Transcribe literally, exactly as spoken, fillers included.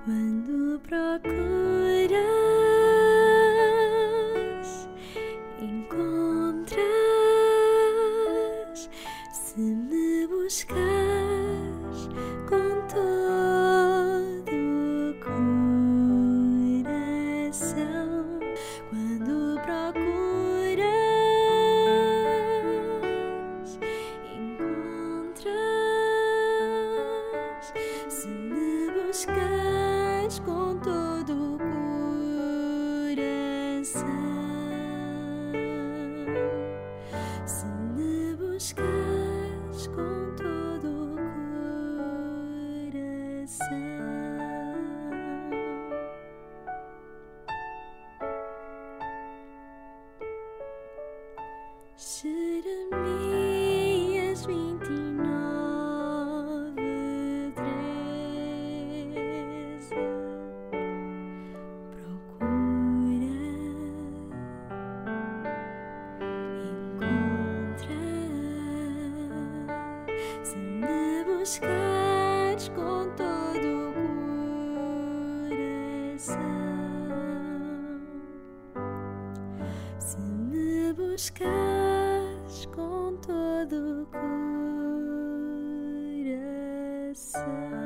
Quando procuras, encontras. Se me buscas com todo o coração, quando procuras, encontras. Se me buscas com todo o coração, se me buscas com todo o coração. Jeremias vinte e nove, treze. Procura, encontra. Se me buscares com todo o coração, se me buscares com todo o coração.